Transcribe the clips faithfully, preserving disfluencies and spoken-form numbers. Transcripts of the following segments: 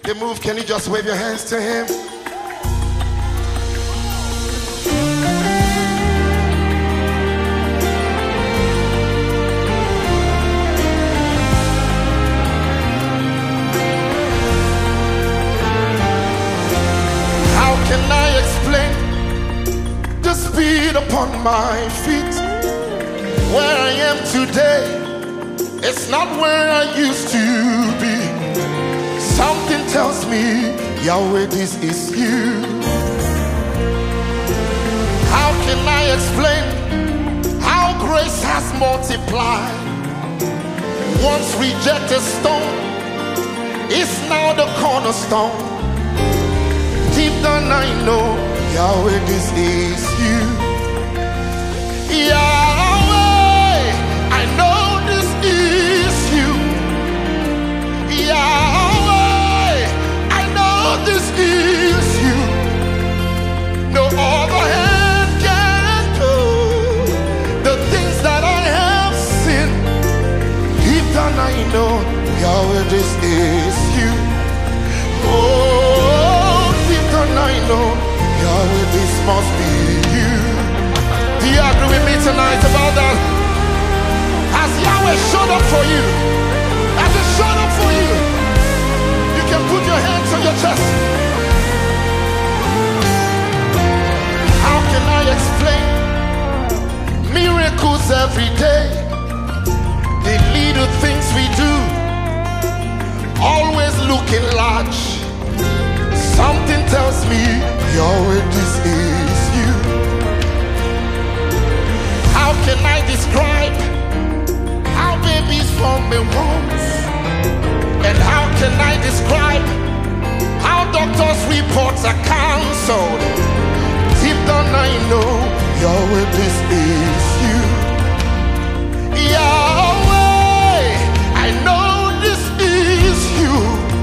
They move, can you just wave your hands to him? How can I explain the speed upon my feet? Where I am today, it's not where I used to be. Something tells me, Yahweh, this is you. How can I explain how grace has multiplied? Once rejected stone is now the cornerstone. Deep down I know, Yahweh, this is you. Yahweh, I know this is you. Yahweh, I know this is you. No other hand can do the things that I have seen. Deep down I know, Yahweh, this is you. Oh, deep down I know, Yahweh, this must be you. Do you agree with me tonight about that? Has Yahweh showed up for you? Has He showed up for you? You can put your hands on your chest. How can I explain miracles every day? The little things we do, always looking large. Something tells me, Yahweh, this is you. How can I describe how babies form in wombs? And how can I describe how doctors' reports are cancelled? Deep down I know, Yahweh, this is you. Yahweh, I know this is you.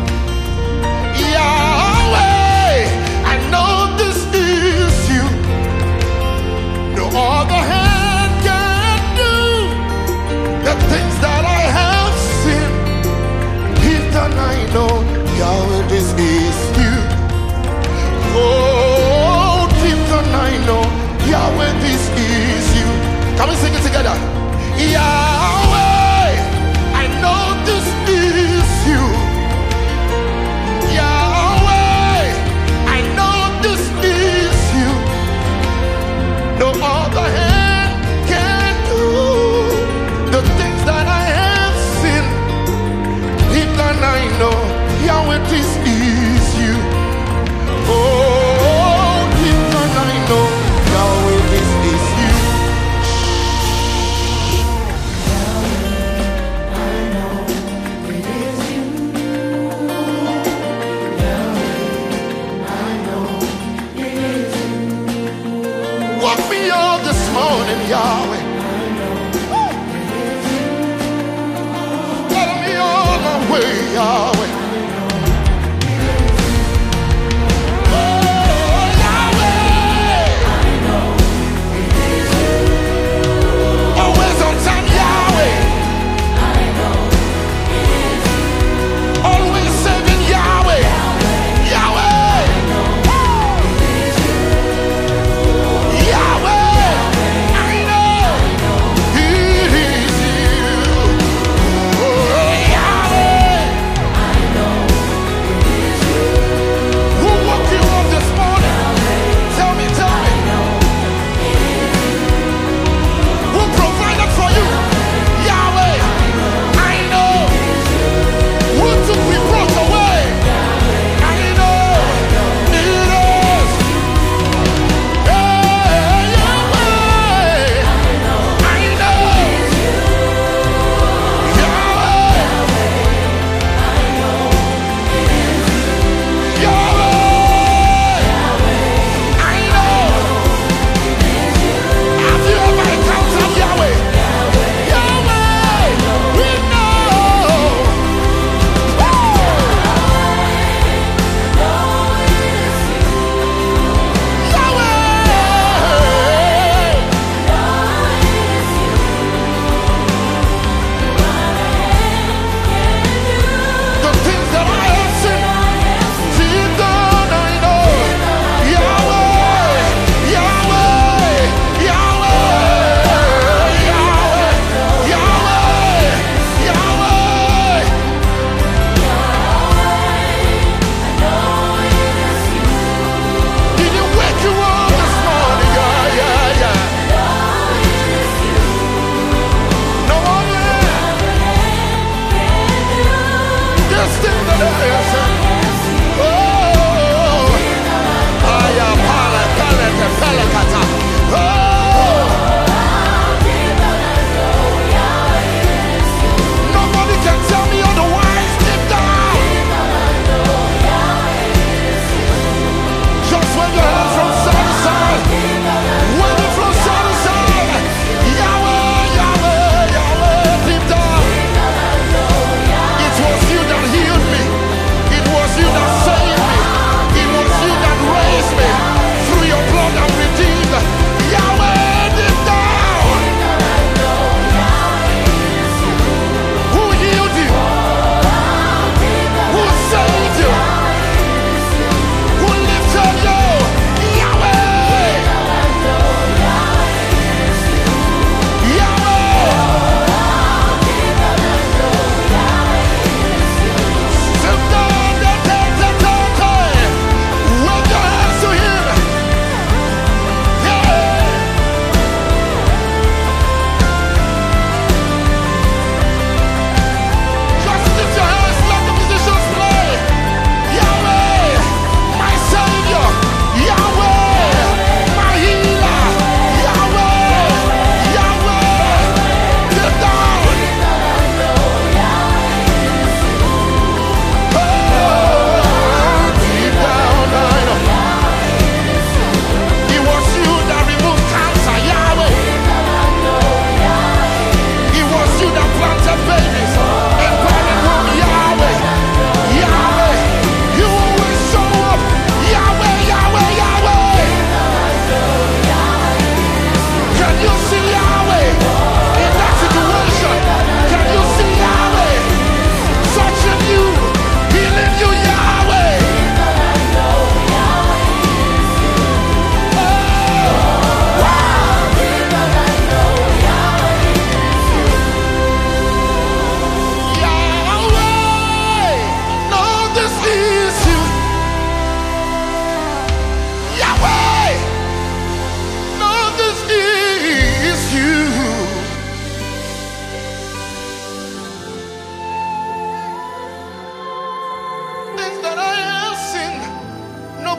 Yahweh, I know this is you. No other hand can do the things that I have seen. Deep down I know, Yahweh, this is you. Oh, deep down I know, Yahweh, this is you. Can we sing it together? Yahweh, I know this is you. Yahweh, I know this is you. No other hand can do the things that I have seen. Deep down I know, Yahweh, this is you. Oh, deep down I know, Yahweh, this is you. Woke me up this morning, Yahweh. Let me on my way, Yahweh. Oh, Yahweh. Always on time, Yahweh. Always saving, Yahweh. Yahweh. Yahweh, I know it is you. Oh, Yahweh,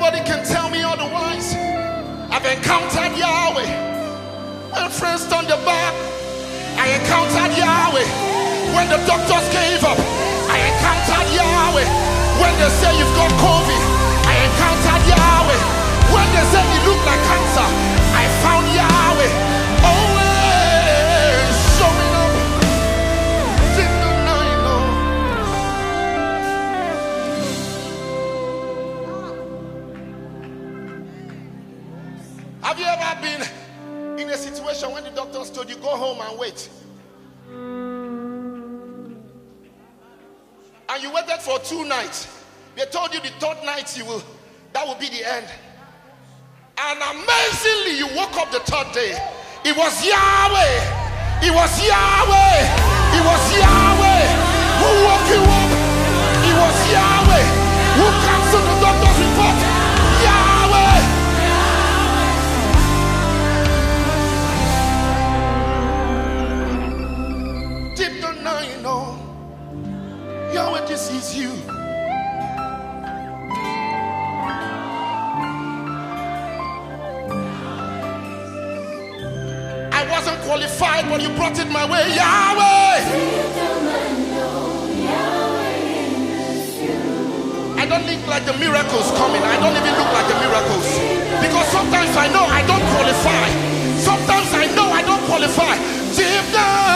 Nobody can tell me otherwise. I've encountered Yahweh. When friends turned their back, I encountered Yahweh. When the doctors gave up, I encountered Yahweh. When they say you've got COVID, I encountered Yahweh. When they say you look like cancer, I found Yahweh. Always showing up. Didn't know you know. Have you ever been in a situation when the doctors told you go home and wait? And you waited for two nights. They told you the third night you will, that will be the end. And amazingly, you woke up the third day. It was Yahweh. It was Yahweh. It was Yahweh who woke you up. It was Yahweh who canceled the doctor's report. Yahweh. Deep down now you know. Yahweh, this is you. I wasn't qualified, but you brought it my way. Yahweh! I don't look like the miracles coming. I don't even look like the miracles. Because sometimes I know I don't qualify. Sometimes I know I don't qualify. Deep down.